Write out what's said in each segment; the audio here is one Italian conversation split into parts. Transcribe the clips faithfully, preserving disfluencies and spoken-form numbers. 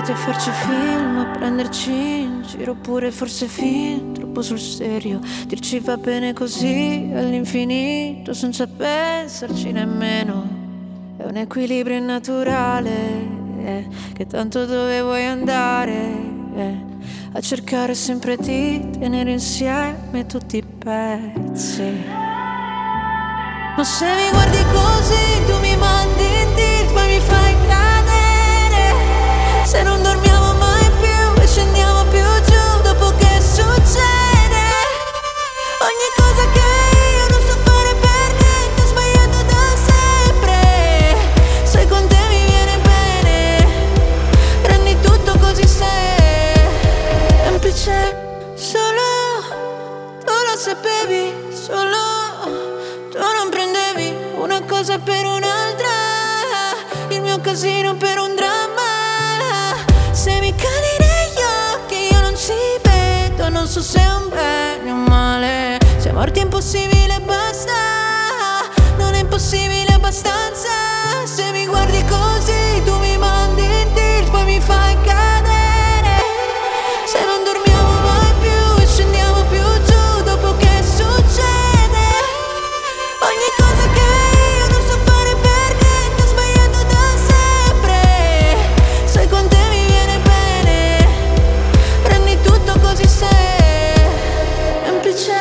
abituati a farci film, a prenderci in giro, oppure forse fin troppo sul serio. Dirci va bene così all'infinito senza pensarci nemmeno. È un equilibrio naturale, eh, che tanto dove vuoi andare, eh, a cercare sempre di tenere insieme tutti i pezzi. Ma se mi guardi così tu mi mandi in tilt, poi mi fai cadere. Se non dormiamo mai più e scendiamo più giù dopo che succede. Ogni cosa che io non so fare per niente ho sbagliato da sempre. Se con te mi viene bene rendi tutto così semplice. Solo tu lo sapevi, solo tu non prendevi una cosa per un'altra, il mio casino per un dramma. Se mi cadi negli occhi io non ci vedo, non so se è un bene o un male. Se morti è impossibile basta, non è impossibile abbastanza. Se mi guardi così tu mi mandi in tilt, poi mi fai cadere. Se non dormiamo mai più e scendiamo più giù dopo che succede. Ogni cosa che io non so fare per niente ho sbagliato da sempre. Se con te mi viene bene rendi tutto così semplice.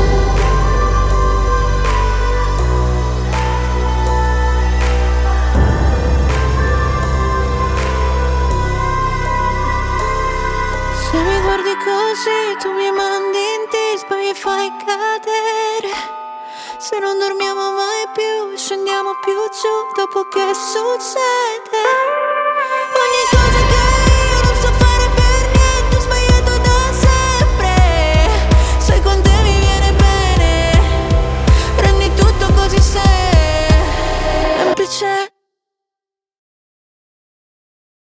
Se mi guardi così tu mi mandi in tilt, poi mi fai cadere. Se non dormiamo mai più e scendiamo più giù dopo che succede.